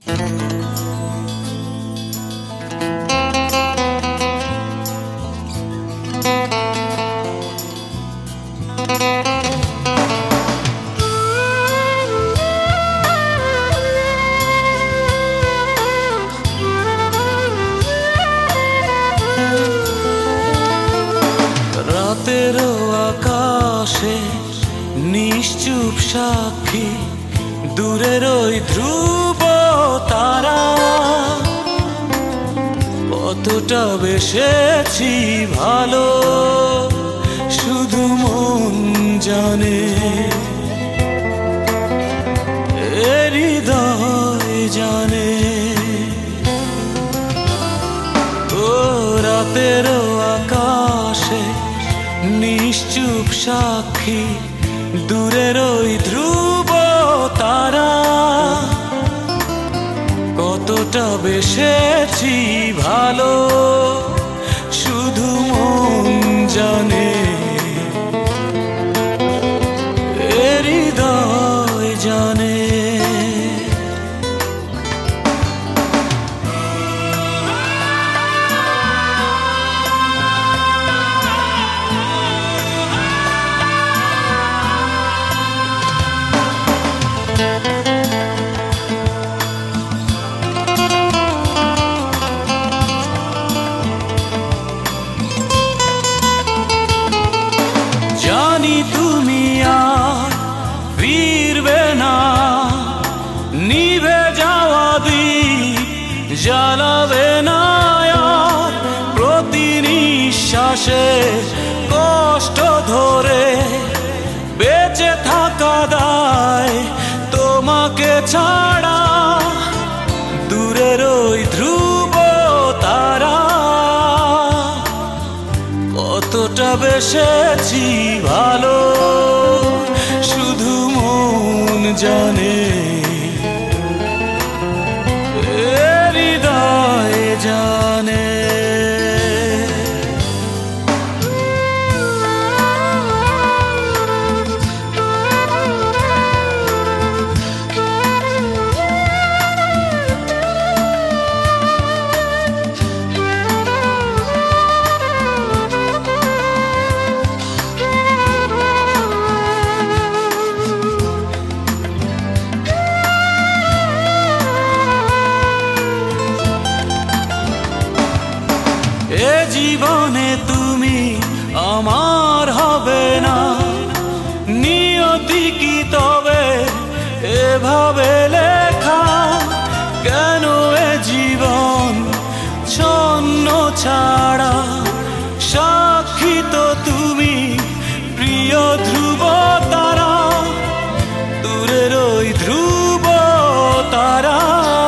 রাতেরও আকাশে নিশ্চুপ সাক্ষী দূরের ওই ধ্রুব তারা, কতটা বেসেছি ভালো শুধু মন জানে, এ হৃদয় জানে। ও রাতেরও আকাশে নিশ্চুপ সাক্ষী দূরের ওই ধ্রুব তারা, কতটা বেসেছি ভালো শুধু মন জানে, এ হৃদয় জানে। জানি তুমি আর ফিরবে না, নিভে যাওয়া দ্বীপ জ্বালাবে না আর, প্রতি নিঃশ্বাসে কষ্ট ধরে বেঁচে থাকা দায় তোমাকে ছাড়া, দূরের ওই ধ্রুব তারা, কতটা বেসেছি ভালো শুধু মন জানে, এ হৃদয় জানে। এ জীবনে তুমি আমার হবে না, নিয়তি কি তবে এভাবে লেখা, কেন এ জীবন ছন্ন ছাড়া, সাক্ষী তো তুমি প্রিয় ধ্রুব তারা, দূরের ওই ধ্রুব তারা,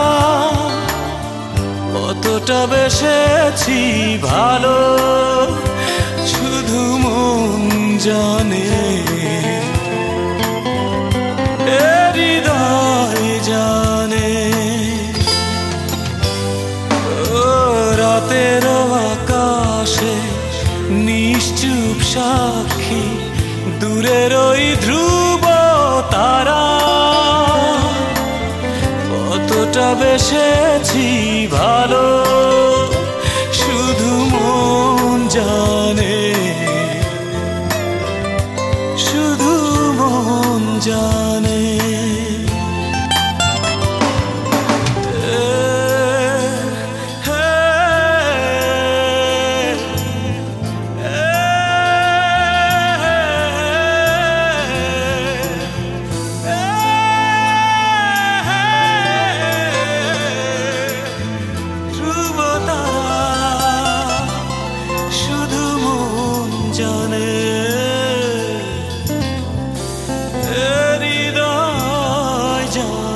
কতটা বেসেছি ভালো শুধু মন জানে, এ হৃদয় জানে। ও রাতেরও আকাশে নিশ্চুপ সাক্ষী দূরের ওই ধ্রুব তারা, কতটা বেসেছি ভালো শুধু মন জানে, শুধু মন জানে। জানে, হৃদয় জানে।